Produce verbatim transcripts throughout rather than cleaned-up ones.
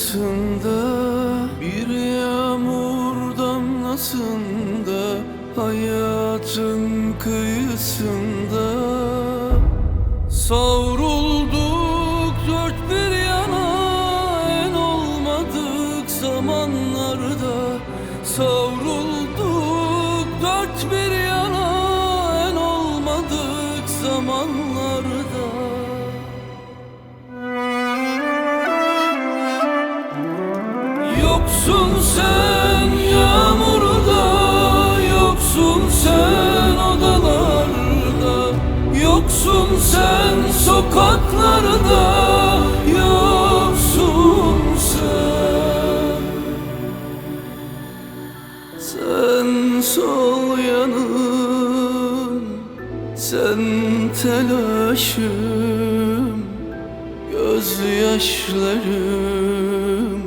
kıyısında, bir yağmur damlasında, hayatın kıyısında savrulduk dört bir yana, en olmadık zamanlarda. Savrulduk dört bir yana, en olmadık zamanlarda. Yoksun sen yağmurda, yoksun sen odalarda, yoksun sen sokaklarda, yoksun sen. Sen sol yanım, sen telaşım, gözyaşlarım,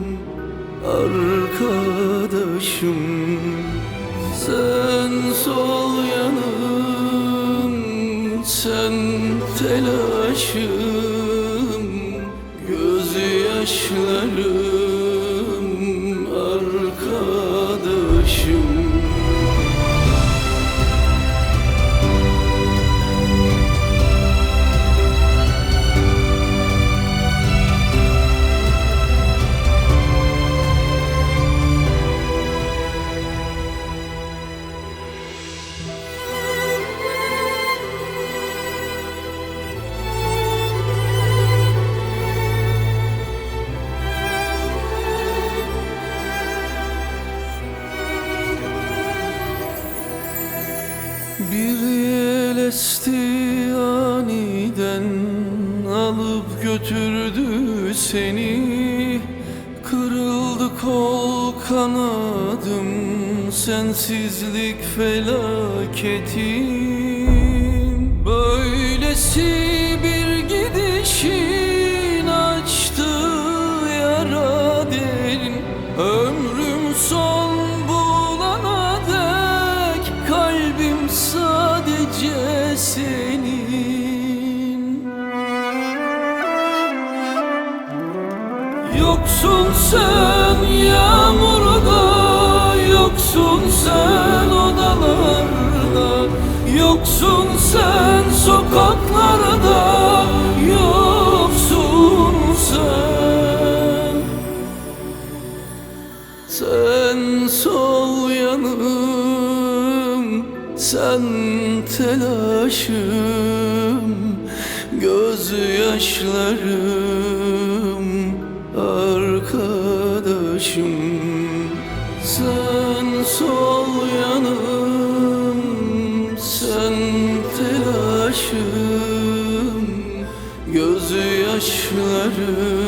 arkadaşım. Sen sol yanım, sen telaşım, gözyaşlarım, arkadaşım. Bir yel esti aniden, alıp götürdü seni. Kırıldı kol kanadım, sensizlik felaketim. Böylesi bir gidişin açtı yara derin. Ömrüm son bulana dek kalbim sadece senin. Yoksun sen yağmurda, yoksun sen odalarda, yoksun sen sokaklarda, yoksun sen. Sen sol yanım, sen telaşım, gözyaşlarım, arkadaşım. Sen sol yanım, sen telaşım, gözyaşlarım,